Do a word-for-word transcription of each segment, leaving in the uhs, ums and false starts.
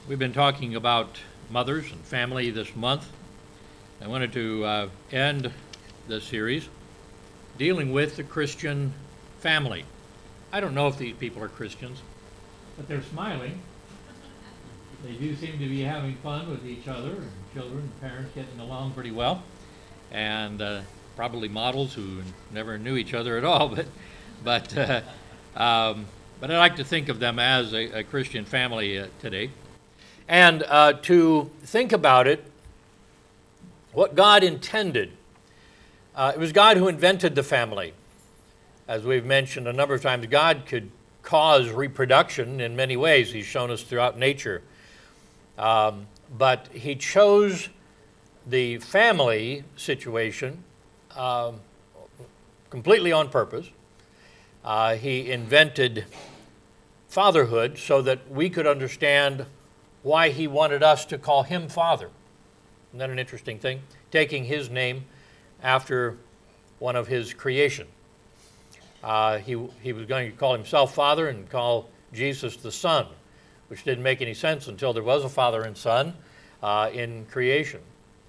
We've been talking about mothers and family this month. I wanted to uh, end this series dealing with the Christian family. I don't know if these people are Christians, but they're smiling. They do seem to be having fun with each other, and children and parents getting along pretty well, and uh, probably models who never knew each other at all. But, but, uh, um, but I like to think of them as a, a Christian family uh, today, and uh, to think about it, what God intended. Uh, it was God who invented the family. As we've mentioned a number of times, God could cause reproduction in many ways. He's shown us throughout nature. Um, but he chose the family situation um, completely on purpose. Uh, he invented fatherhood so that we could understand why he wanted us to call him Father. Isn't that an interesting thing? Taking his name after one of his creation. Uh, he, he was going to call himself Father and call Jesus the Son, which didn't make any sense until there was a Father and Son uh, in creation.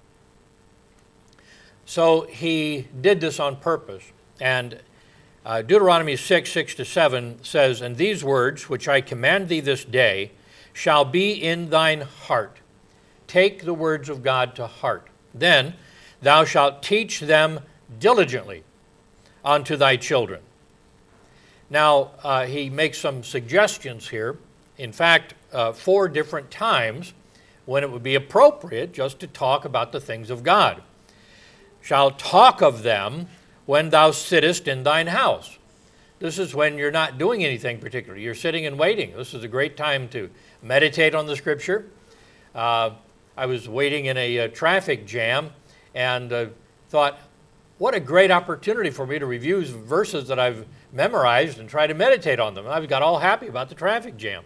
So he did this on purpose. And uh, Deuteronomy six, six to seven says, "And these words which I command thee this day shall be in thine heart. Take the words of God to heart. Then thou shalt teach them diligently unto thy children." Now, uh, he makes some suggestions here. In fact, uh, four different times when it would be appropriate just to talk about the things of God. "Shall talk of them when thou sittest in thine house." This is when you're not doing anything particular. You're sitting and waiting. This is a great time to meditate on the Scripture. Uh, I was waiting in a, a traffic jam and uh, thought, what a great opportunity for me to review verses that I've memorized and try to meditate on them. I got all happy about the traffic jam.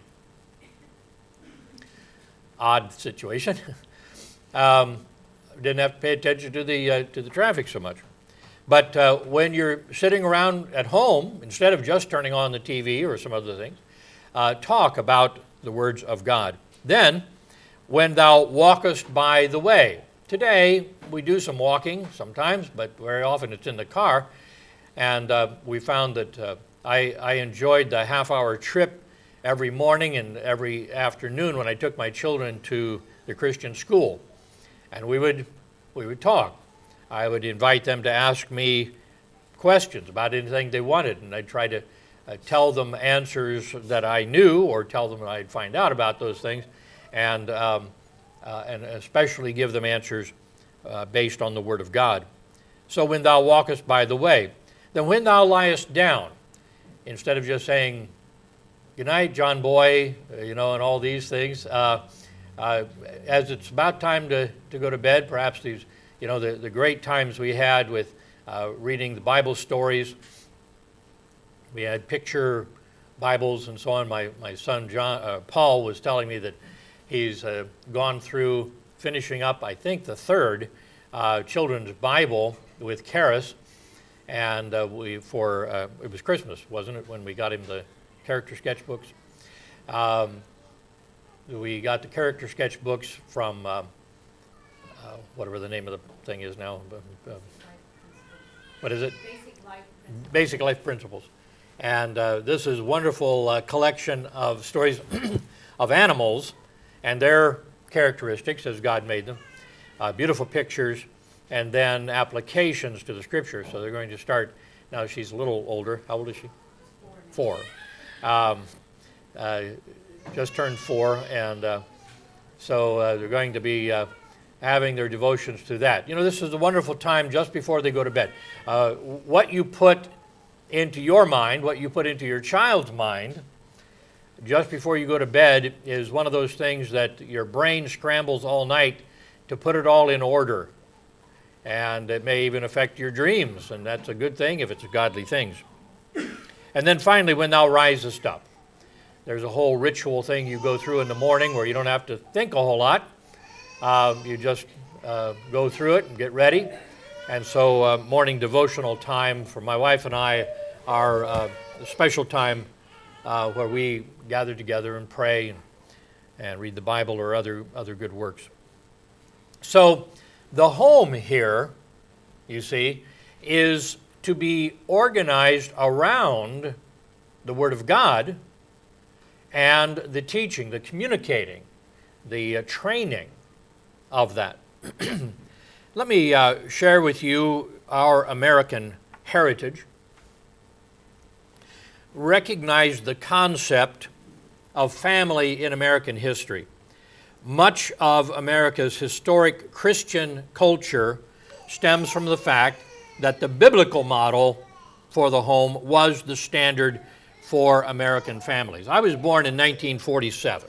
Odd situation. um, didn't have to pay attention to the uh, to the traffic so much. But uh, when you're sitting around at home, instead of just turning on the T V or some other things, uh, talk about the words of God. Then, "when thou walkest by the way." Today, we do some walking sometimes, but very often it's in the car. And uh, we found that uh, I, I enjoyed the half-hour trip every morning and every afternoon when I took my children to the Christian school. And we would we would talk. I would invite them to ask me questions about anything they wanted, and I'd try to uh, tell them answers that I knew or tell them that I'd find out about those things, and um, uh, and especially give them answers uh, based on the Word of God. So when thou walkest by the way, then when thou liest down, instead of just saying, "Good night, John boy," you know, and all these things, uh, uh, as it's about time to, to go to bed, perhaps these, you know, the, the great times we had with uh, reading the Bible stories. We had picture Bibles and so on. My, my son John uh, Paul was telling me that he's uh, gone through finishing up, I think, the third uh, children's Bible with Karis. And uh, we for uh, it was Christmas, wasn't it, when we got him the character sketchbooks? Um, we got the character sketchbooks from uh, uh, whatever the name of the thing is now. Uh, what is it? Basic Life Principles. Basic Life Principles. And uh, this is a wonderful uh, collection of stories of animals and their characteristics as God made them. Uh, beautiful pictures. And then applications to the Scripture. So they're going to start, now she's a little older. How old is she? Four. Four. Um, uh, just turned four, and uh, so uh, they're going to be uh, having their devotions to that. You know, this is a wonderful time just before they go to bed. Uh, what you put into your mind, what you put into your child's mind, just before you go to bed is one of those things that your brain scrambles all night to put it all in order. And it may even affect your dreams, and that's a good thing if it's godly things. And then finally, when thou risest up. There's a whole ritual thing you go through in the morning where you don't have to think a whole lot. Uh, you just uh, go through it and get ready. And so uh, morning devotional time for my wife and I are uh, a special time uh, where we gather together and pray and, and read the Bible or other, other good works. So the home here, you see, is to be organized around the Word of God and the teaching, the communicating, the uh, training of that. Let me uh, share with you our American heritage. Recognize the concept of family in American history. Much of America's historic Christian culture stems from the fact that the biblical model for the home was the standard for American families. I was born in nineteen forty-seven.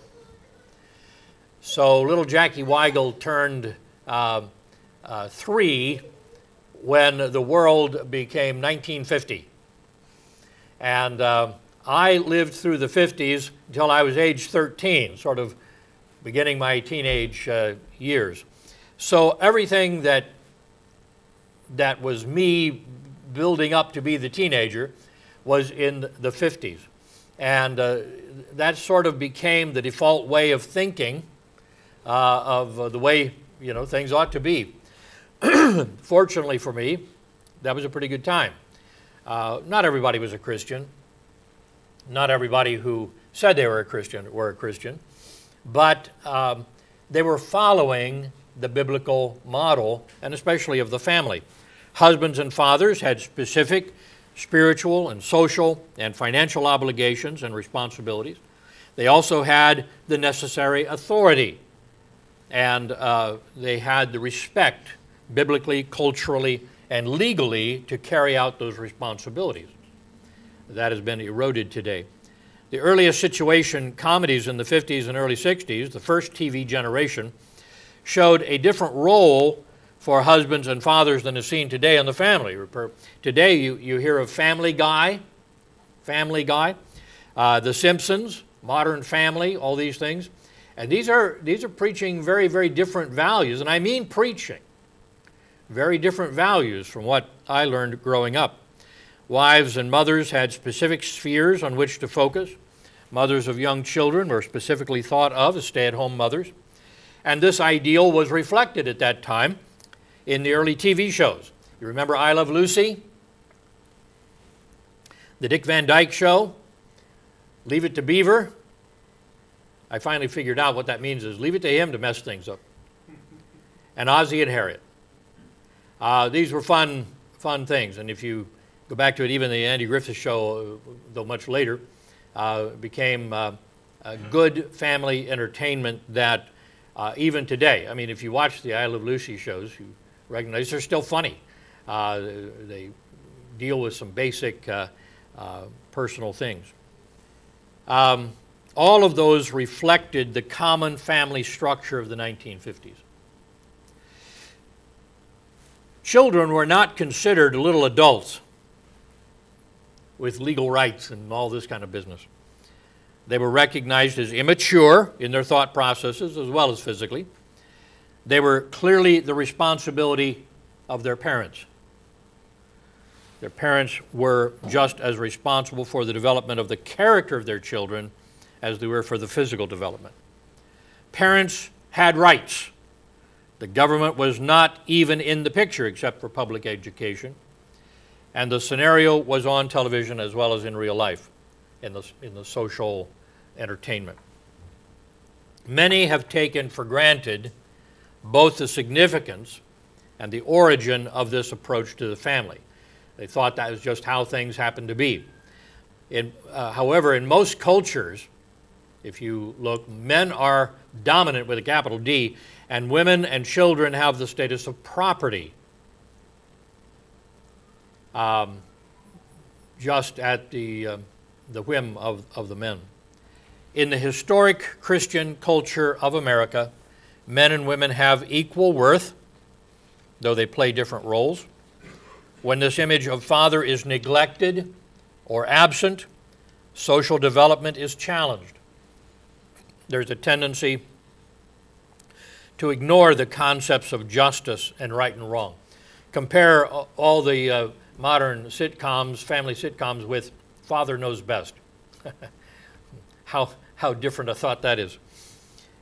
So little Jackie Weigel turned uh, uh, three when the world became nineteen fifty. And uh, I lived through the fifties until I was age thirteen, sort of beginning my teenage uh, years. So everything that that was me building up to be the teenager was in the fifties. And uh, that sort of became the default way of thinking uh, of uh, the way, you know, things ought to be. Fortunately for me, that was a pretty good time. Uh, not everybody was a Christian. Not everybody who said they were a Christian were a Christian. But um, they were following the biblical model, and especially of the family. Husbands and fathers had specific spiritual and social and financial obligations and responsibilities. They also had the necessary authority, and uh, they had the respect, biblically, culturally, and legally, to carry out those responsibilities. That has been eroded today. The earliest situation comedies in the fifties and early sixties, the first T V generation, showed a different role for husbands and fathers than is seen today in the family. Today you, you hear of Family Guy, Family Guy, uh, The Simpsons, Modern Family, all these things. And these are, these are preaching very, very different values, and I mean preaching. Very different values from what I learned growing up. Wives and mothers had specific spheres on which to focus. Mothers of young children were specifically thought of as stay-at-home mothers. And this ideal was reflected at that time in the early T V shows. You remember I Love Lucy? The Dick Van Dyke Show? Leave It to Beaver? I finally figured out what that means is leave it to him to mess things up. And Ozzie and Harriet. Uh, these were fun, fun things. And if you go back to it, even the Andy Griffith Show, though much later, uh, became uh, a good family entertainment that uh, even today, I mean, if you watch the I Love Lucy shows, you recognize they're still funny. Uh, they deal with some basic uh, uh, personal things. Um, all of those reflected the common family structure of the nineteen fifties. Children were not considered little adults with legal rights and all this kind of business. They were recognized as immature in their thought processes as well as physically. They were clearly the responsibility of their parents. Their parents were just as responsible for the development of the character of their children as they were for the physical development. Parents had rights. The government was not even in the picture except for public education. And the scenario was on television as well as in real life, in the, in the social entertainment. Many have taken for granted both the significance and the origin of this approach to the family. They thought that was just how things happened to be. In, uh, however, in most cultures, if you look, men are dominant with a capital D, and women and children have the status of property, um, just at the, uh, the whim of, of the men. In the historic Christian culture of America, men and women have equal worth, though they play different roles. When this image of father is neglected or absent, social development is challenged. There's a tendency to ignore the concepts of justice and right and wrong. Compare all the uh, modern sitcoms, family sitcoms, with Father Knows Best. how, how different a thought that is.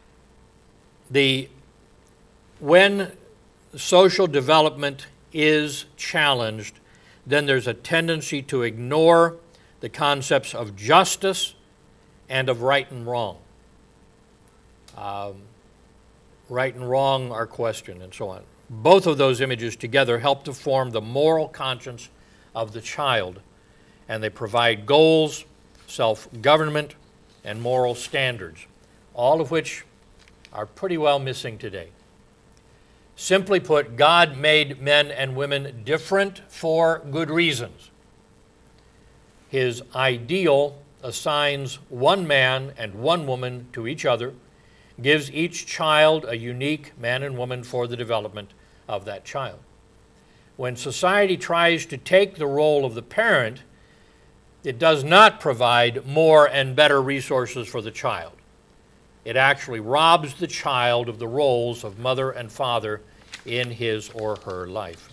the when social development is challenged, then there's a tendency to ignore the concepts of justice and of right and wrong. Um, right and wrong are questioned and so on. Both of those images together help to form the moral conscience of the child, and they provide goals, self-government, and moral standards, all of which are pretty well missing today. Simply put, God made men and women different for good reasons. His ideal assigns one man and one woman to each other, gives each child a unique man and woman for the development of that child. When society tries to take the role of the parent, it does not provide more and better resources for the child. It actually robs the child of the roles of mother and father in his or her life.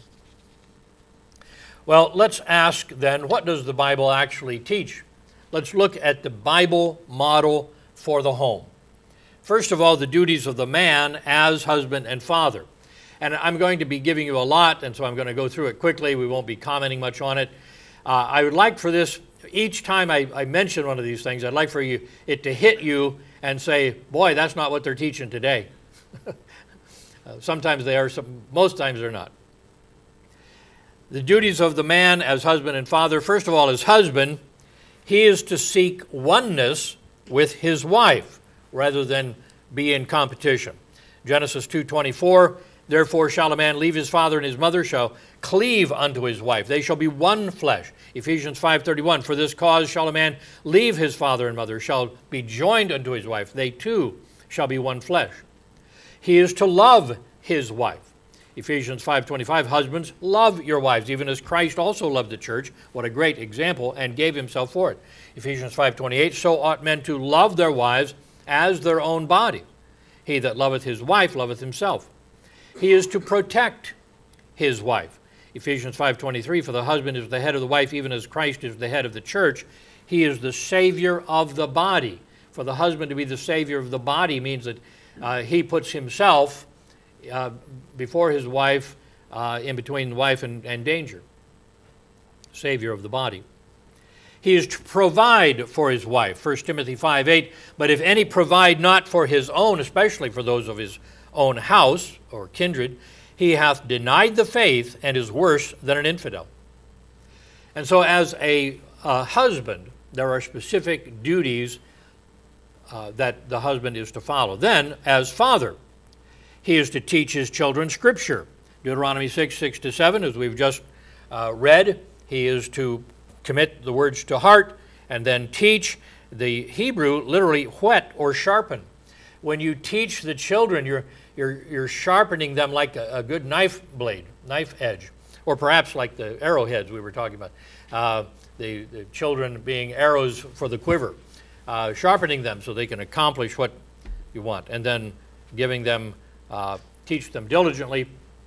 Well, let's ask then, what does the Bible actually teach? Let's look at the Bible model for the home. First of all, the duties of the man as husband and father. And I'm going to be giving you a lot, and so I'm going to go through it quickly. We won't be commenting much on it. Uh, I would like for this, each time I, I mention one of these things, I'd like for you it to hit you and say, boy, that's not what they're teaching today. uh, sometimes they are, some, most times they're not. The duties of the man as husband and father. First of all, as husband, he is to seek oneness with his wife rather than be in competition. Genesis two twenty-four, therefore shall a man leave his father and his mother, shall cleave unto his wife. They shall be one flesh. Ephesians five thirty-one, for this cause shall a man leave his father and mother, shall be joined unto his wife. They two shall be one flesh. He is to love his wife. Ephesians five twenty-five, husbands, love your wives, even as Christ also loved the church. What a great example, and gave himself for it. Ephesians five twenty-eight, so ought men to love their wives as their own body. He that loveth his wife loveth himself. He is to protect his wife. Ephesians five twenty-three, for the husband is the head of the wife, even as Christ is the head of the church. He is the Savior of the body. For the husband to be the Savior of the body means that uh, he puts himself uh, before his wife, uh, in between the wife and, and danger. Savior of the body. He is to provide for his wife. First Timothy five eight, but if any provide not for his own, especially for those of his own house or kindred, he hath denied the faith and is worse than an infidel. And so as a uh, husband, there are specific duties uh, that the husband is to follow. Then, as father, he is to teach his children Scripture. Deuteronomy six, six to seven, as we've just uh, read, he is to commit the words to heart and then teach. The Hebrew literally whet or sharpen. When you teach the children, you're You're, you're sharpening them like a, a good knife blade, knife edge, or perhaps like the arrowheads we were talking about, uh, the, the children being arrows for the quiver, uh, sharpening them so they can accomplish what you want, and then giving them, uh, teach them diligently,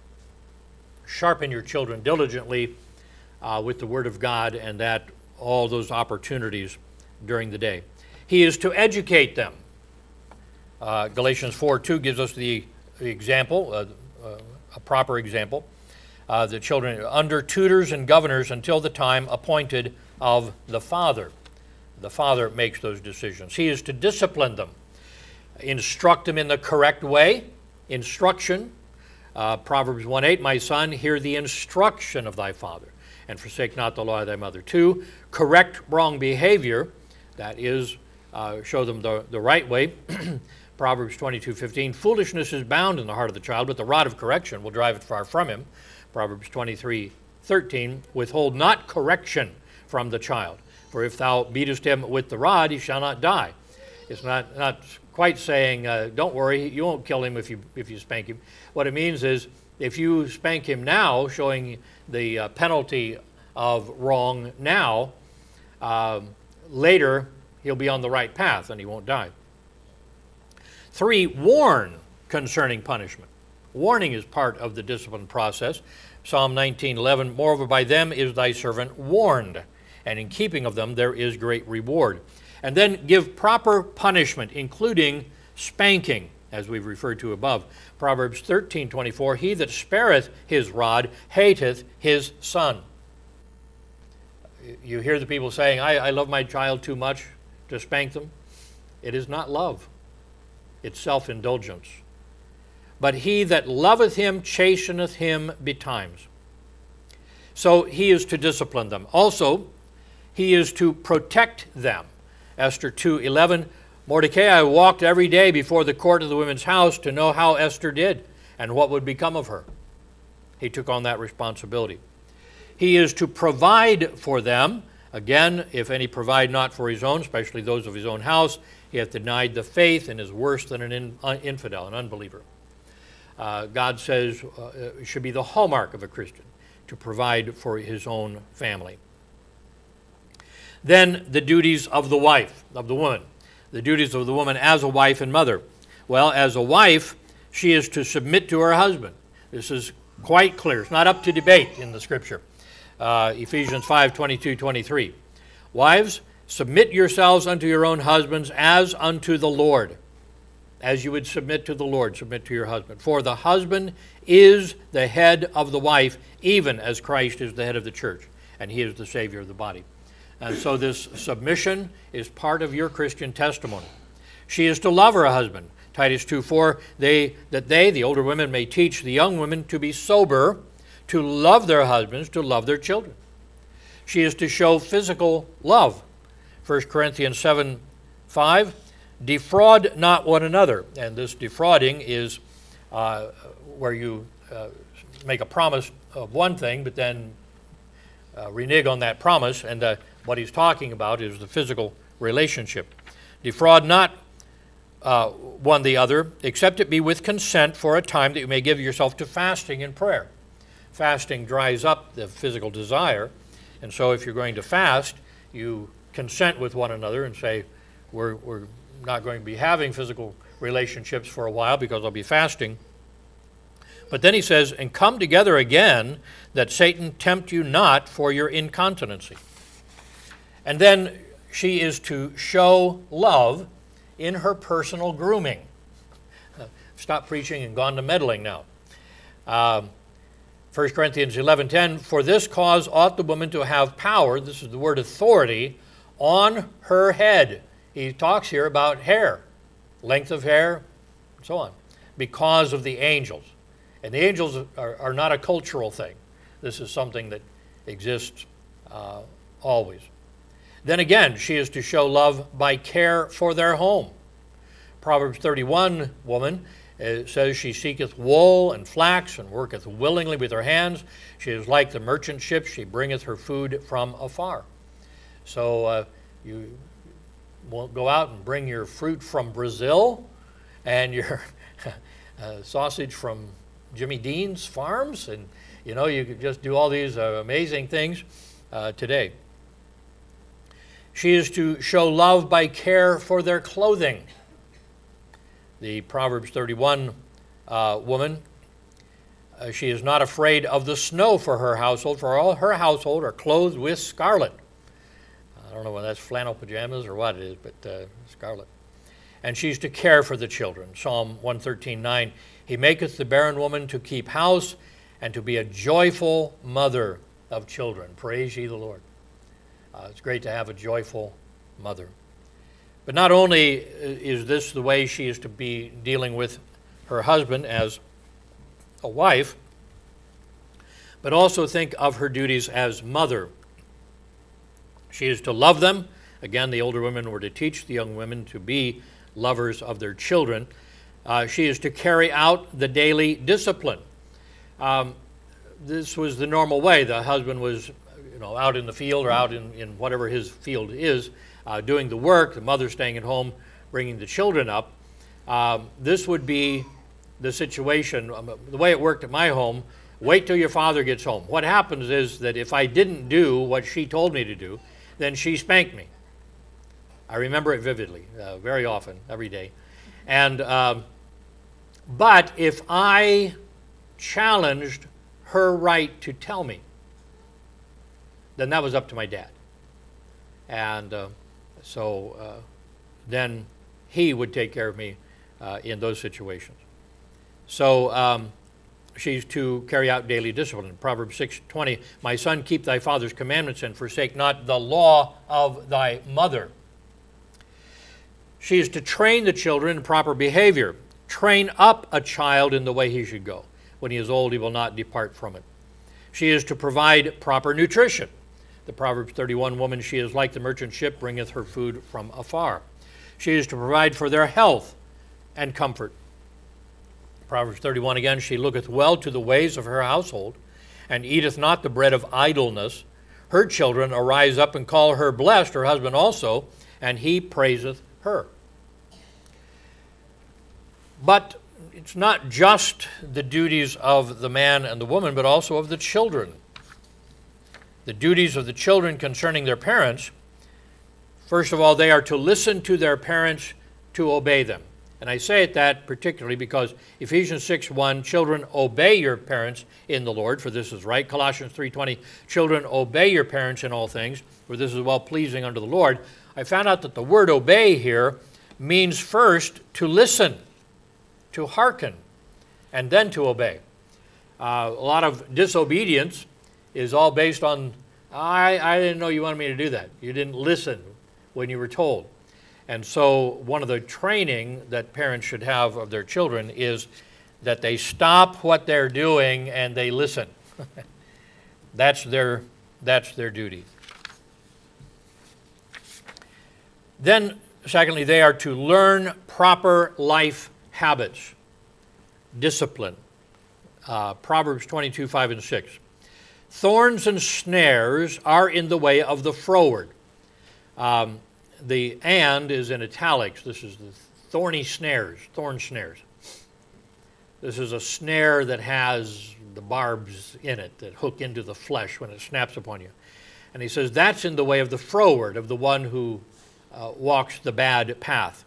sharpen your children diligently uh, with the Word of God, and that all those opportunities during the day. He is to educate them. Uh, Galatians four two gives us the The example, uh, uh, a proper example, uh, the children under tutors and governors until the time appointed of the father. The father makes those decisions. He is to discipline them, instruct them in the correct way, instruction. Uh, Proverbs one eight, my son, hear the instruction of thy father, and forsake not the law of thy mother. Two, correct wrong behavior, that is, uh, show them the, the right way. Proverbs twenty-two fifteen, foolishness is bound in the heart of the child, but the rod of correction will drive it far from him. Proverbs twenty-three thirteen, withhold not correction from the child, for if thou beatest him with the rod, he shall not die. It's not, not quite saying, uh, don't worry, you won't kill him if you, if you spank him. What it means is, if you spank him now, showing the uh, penalty of wrong now, um, later he'll be on the right path and he won't die. Three, warn concerning punishment. Warning is part of the discipline process. Psalm nineteen eleven, moreover by them is thy servant warned, and in keeping of them there is great reward. And then give proper punishment, including spanking. as we've referred to above. Proverbs thirteen twenty-four, he that spareth his rod hateth his son. You hear the people saying, I, I love my child too much to spank them. It is not love. It's self-indulgence. But he that loveth him chasteneth him betimes. So he is to discipline them. Also, he is to protect them. Esther two eleven, Mordecai walked every day before the court of the women's house to know how Esther did and what would become of her. He took on that responsibility. He is to provide for them. Again, if any provide not for his own, especially those of his own house, he hath denied the faith and is worse than an in, uh, infidel, an unbeliever. Uh, God says uh, it should be the hallmark of a Christian to provide for his own family. Then the duties of the wife, of the woman. The duties of the woman as a wife and mother. Well, as a wife, she is to submit to her husband. This is quite clear. It's not up to debate in the Scripture. Uh, Ephesians five twenty-two twenty-three. Wives, submit yourselves unto your own husbands as unto the Lord. As you would submit to the Lord, submit to your husband. For the husband is the head of the wife, even as Christ is the head of the church, and he is the Savior of the body. And so this submission is part of your Christian testimony. She is to love her husband. Titus two four, they, that they, the older women, may teach the young women to be sober, to love their husbands, to love their children. She is to show physical love. First Corinthians seven five, defraud not one another. And this defrauding is uh, where you uh, make a promise of one thing, but then uh, renege on that promise. And uh, what he's talking about is the physical relationship. Defraud not uh, one the other, except it be with consent for a time that you may give yourself to fasting and prayer. Fasting dries up the physical desire, and so if you're going to fast, you consent with one another and say, we're, we're not going to be having physical relationships for a while because I'll be fasting. But then he says, and come together again, that Satan tempt you not for your incontinency. And then she is to show love in her personal grooming. Uh, stop preaching and gone to meddling now. Uh, First Corinthians eleven ten, for this cause ought the woman to have power, this is the word authority, on her head. He talks here about hair, length of hair, and so on, because of the angels. And the angels are, are not a cultural thing. This is something that exists uh, always. Then again, she is to show love by care for their home. Proverbs thirty-one, woman, it says she seeketh wool and flax and worketh willingly with her hands. She is like the merchant ship. She bringeth her food from afar. So uh, you won't go out and bring your fruit from Brazil and your uh, sausage from Jimmy Dean's farms. And, you know, you could just do all these uh, amazing things uh, today. She is to show love by care for their clothing. The Proverbs thirty-one uh, woman, uh, she is not afraid of the snow for her household, for all her household are clothed with scarlet. I don't know whether that's flannel pajamas or what it is, but uh, scarlet. And she's to care for the children. Psalm one thirteen nine, he maketh the barren woman to keep house and to be a joyful mother of children. Praise ye the Lord. Uh, it's great to have a joyful mother. But not only is this the way she is to be dealing with her husband as a wife, but also think of her duties as mother. She is to love them. Again, the older women were to teach the young women to be lovers of their children. Uh, she is to carry out the daily discipline. Um, this was the normal way. The husband was, you know, out in the field or out in, in whatever his field is, Uh, doing the work, the mother staying at home, bringing the children up. Um, this would be the situation. Um, the way it worked at my home, wait till your father gets home. What happens is that if I didn't do what she told me to do, then she spanked me. I remember it vividly, uh, very often, every day. And um, but if I challenged her right to tell me, then that was up to my dad. And uh, So uh, then he would take care of me uh, in those situations. So um, she's to carry out daily discipline. Proverbs six twenty, my son, keep thy father's commandments and forsake not the law of thy mother. She is to train the children in proper behavior. Train up a child in the way he should go. When he is old, he will not depart from it. She is to provide proper nutrition. The Proverbs thirty-one woman, she is like the merchant ship, bringeth her food from afar. She is to provide for their health and comfort. Proverbs thirty-one again, she looketh well to the ways of her household, and eateth not the bread of idleness. Her children arise up and call her blessed, her husband also, and he praiseth her. But it's not just the duties of the man and the woman, but also of the children. The duties of the children concerning their parents, first of all, they are to listen to their parents, to obey them. And I say it that particularly because Ephesians six one, children, obey your parents in the Lord, for this is right. Colossians three twenty, children, obey your parents in all things, for this is well-pleasing unto the Lord. I found out that the word obey here means first to listen, to hearken, and then to obey. Uh, a lot of disobedience is all based on, I, I didn't know you wanted me to do that. You didn't listen when you were told. And so one of the training that parents should have of their children is that they stop what they're doing and they listen. That's their, that's their duty. Then, secondly, they are to learn proper life habits, discipline. Uh, Proverbs twenty-two, five and six. Thorns and snares are in the way of the froward. Um, the and is in italics. This is the thorny snares, thorn snares. This is a snare that has the barbs in it that hook into the flesh when it snaps upon you. And he says that's in the way of the froward, of the one who uh, walks the bad path.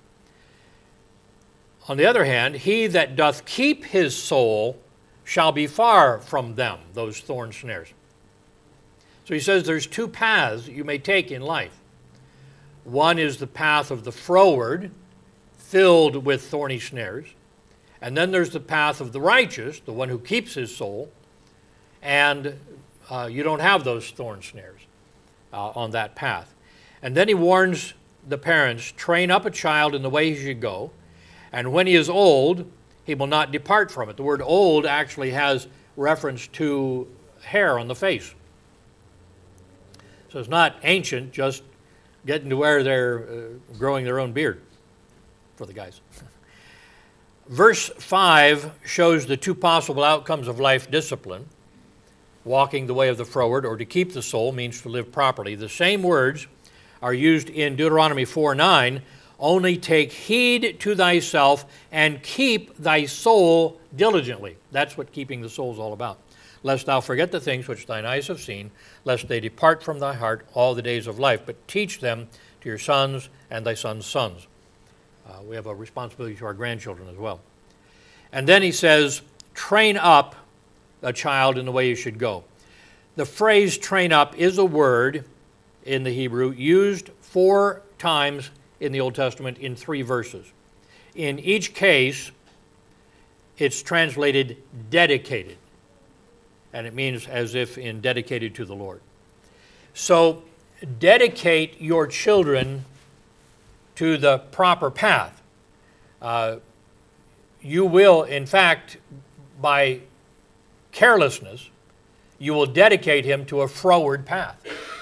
On the other hand, he that doth keep his soul shall be far from them, those thorn snares. So he says there's two paths you may take in life. One is the path of the froward, filled with thorny snares. And then there's the path of the righteous, the one who keeps his soul, and uh, you don't have those thorn snares uh, on that path. And then he warns the parents, train up a child in the way he should go, and when he is old, he will not depart from it. The word old actually has reference to hair on the face. So it's not ancient, just getting to where they're uh, growing their own beard for the guys. Verse five shows the two possible outcomes of life discipline. Walking the way of the froward, or to keep the soul, means to live properly. The same words are used in Deuteronomy four nine. Only take heed to thyself and keep thy soul diligently. That's what keeping the soul is all about. Lest thou forget the things which thine eyes have seen, lest they depart from thy heart all the days of life. But teach them to your sons and thy sons' sons. Uh, we have a responsibility to our grandchildren as well. And then he says, train up a child in the way he should go. The phrase train up is a word in the Hebrew used four times in the Old Testament in three verses. In each case, it's translated dedicated. And it means as if in dedicated to the Lord. So dedicate your children to the proper path. Uh, you will, in fact, by carelessness, you will dedicate him to a froward path.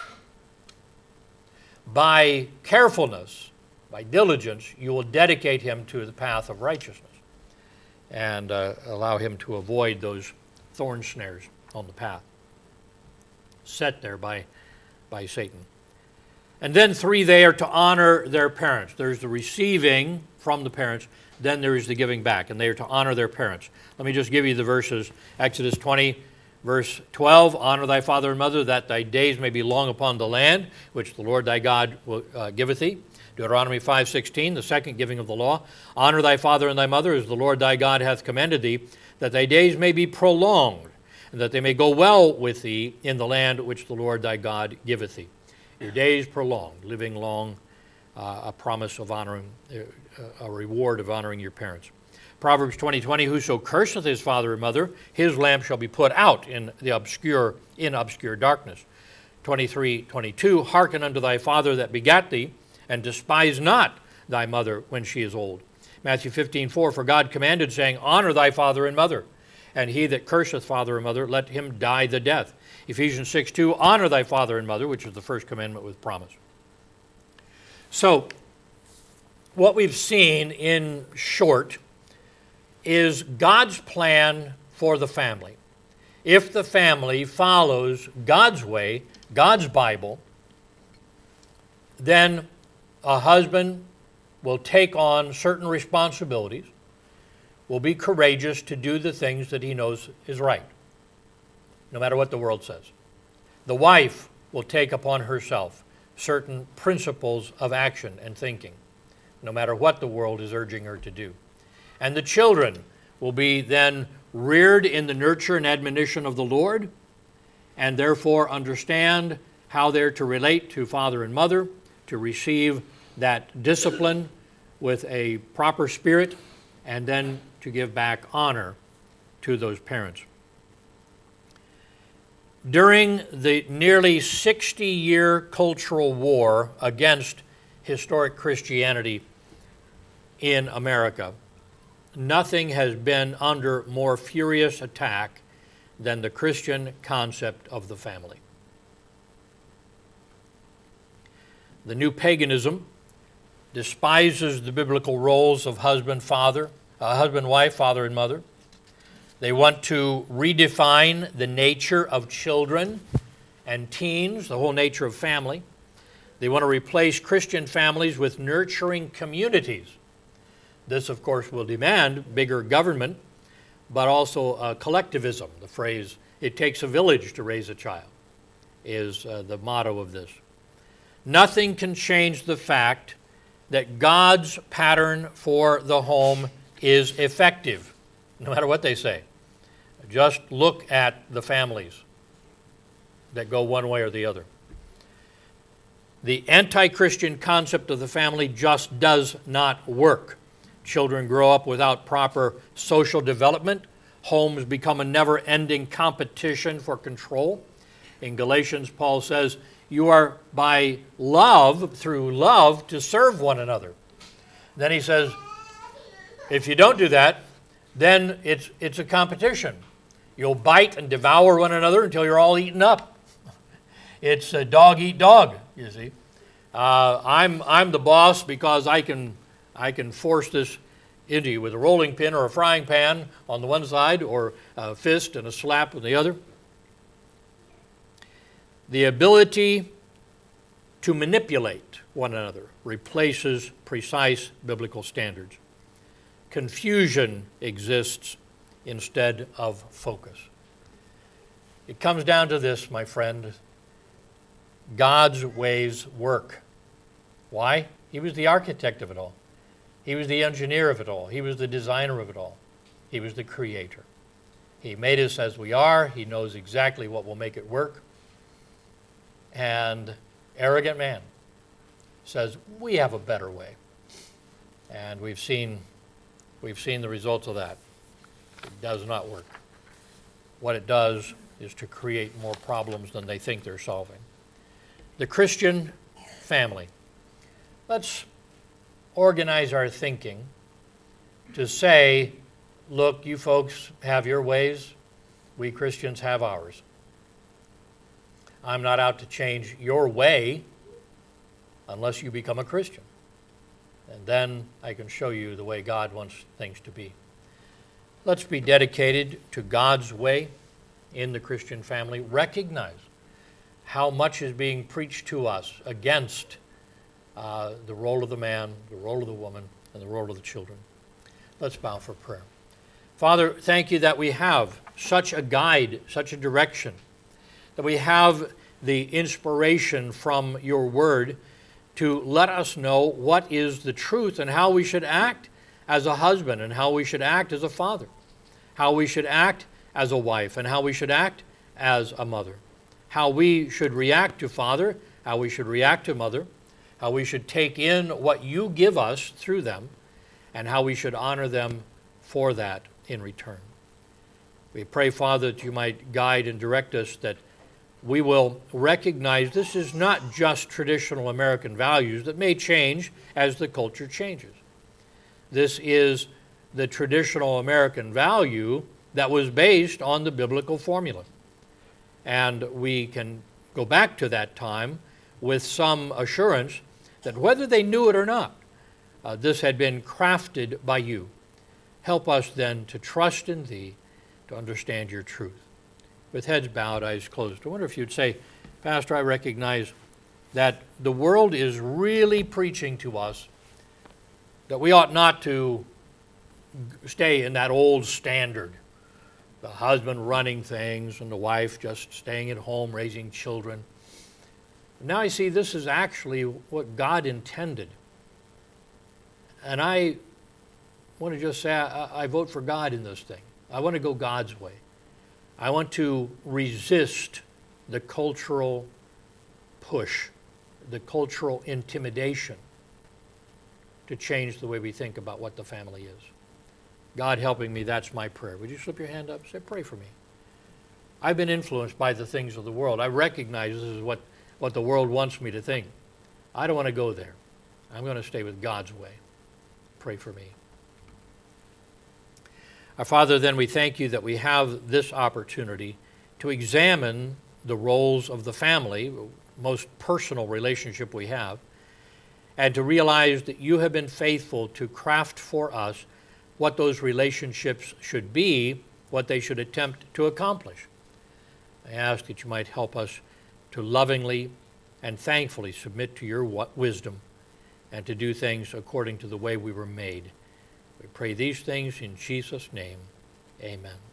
By carefulness, by diligence, you will dedicate him to the path of righteousness and uh, allow him to avoid those thorn snares on the path set there by, by Satan. And then three, they are to honor their parents. There's the receiving from the parents, then there is the giving back, and they are to honor their parents. Let me just give you the verses. Exodus twenty, verse twelve, honor thy father and mother, that thy days may be long upon the land, which the Lord thy God will, uh, giveth thee. Deuteronomy five sixteen, the second giving of the law, honor thy father and thy mother, as the Lord thy God hath commanded thee, that thy days may be prolonged, and that they may go well with thee in the land which the Lord thy God giveth thee. Your days prolonged, living long, uh, a promise of honoring, uh, a reward of honoring your parents. Proverbs twenty twenty, whoso curseth his father or mother, his lamp shall be put out in the obscure, in obscure darkness. twenty-three twenty-two, hearken unto thy father that begat thee, and despise not thy mother when she is old. Matthew fifteen four, for God commanded, saying, honor thy father and mother, and he that curseth father or mother, let him die the death. Ephesians six two, honor thy father and mother, which is the first commandment with promise. So, what we've seen in short is God's plan for the family. If the family follows God's way, God's Bible, then a husband will take on certain responsibilities, will be courageous to do the things that he knows is right, no matter what the world says. The wife will take upon herself certain principles of action and thinking, no matter what the world is urging her to do. And the children will be then reared in the nurture and admonition of the Lord, and therefore understand how they're to relate to father and mother, to receive that discipline with a proper spirit, and then to give back honor to those parents. During the nearly sixty-year cultural war against historic Christianity in America, nothing has been under more furious attack than the Christian concept of the family. The new paganism despises the biblical roles of husband, father, uh, husband, wife, father, and mother. They want to redefine the nature of children and teens, the whole nature of family. They want to replace Christian families with nurturing communities. This, of course, will demand bigger government, but also uh, collectivism. The phrase, it takes a village to raise a child, is uh, the motto of this. Nothing can change the fact that God's pattern for the home is effective, no matter what they say. Just look at the families that go one way or the other. The anti-Christian concept of the family just does not work. Children grow up without proper social development. Homes become a never-ending competition for control. In Galatians, Paul says, you are by love, through love, to serve one another. Then he says, if you don't do that, then it's, it's a competition. You'll bite and devour one another until you're all eaten up. It's a dog eat dog, you see. Uh, I'm, I'm the boss because I can, I can force this into you with a rolling pin or a frying pan on the one side, or a fist and a slap on the other. The ability to manipulate one another replaces precise biblical standards. Confusion exists instead of focus. It comes down to this, my friend. God's ways work. Why? He was the architect of it all. He was the engineer of it all. He was the designer of it all. He was the creator. He made us as we are. He knows exactly what will make it work. And arrogant man says, we have a better way. And we've seen, we've seen the results of that. It does not work. What it does is to create more problems than they think they're solving. The Christian family. Let's organize our thinking to say, look, you folks have your ways, we Christians have ours. I'm not out to change your way unless you become a Christian. And then I can show you the way God wants things to be. Let's be dedicated to God's way in the Christian family. Recognize how much is being preached to us against uh, the role of the man, the role of the woman, and the role of the children. Let's bow for prayer. Father, thank you that we have such a guide, such a direction, that we have the inspiration from your word to let us know what is the truth and how we should act as a husband and how we should act as a father, how we should act as a wife and how we should act as a mother, how we should react to father, how we should react to mother, how we should take in what you give us through them, and how we should honor them for that in return. We pray, Father, that you might guide and direct us, that we will recognize this is not just traditional American values that may change as the culture changes. This is the traditional American value that was based on the biblical formula. And we can go back to that time with some assurance that whether they knew it or not, uh, this had been crafted by you. Help us then to trust in thee, to understand your truth. With heads bowed, eyes closed, I wonder if you'd say, Pastor, I recognize that the world is really preaching to us that we ought not to stay in that old standard, the husband running things and the wife just staying at home raising children. Now I see this is actually what God intended. And I want to just say I, I vote for God in this thing. I want to go God's way. I want to resist the cultural push, the cultural intimidation to change the way we think about what the family is. God helping me, that's my prayer. Would you slip your hand up and say, pray for me? I've been influenced by the things of the world. I recognize this is what, what the world wants me to think. I don't want to go there. I'm going to stay with God's way. Pray for me. Our Father, then we thank you that we have this opportunity to examine the roles of the family, most personal relationship we have, and to realize that you have been faithful to craft for us what those relationships should be, what they should attempt to accomplish. I ask that you might help us to lovingly and thankfully submit to your wisdom and to do things according to the way we were made. We pray these things in Jesus' name. Amen.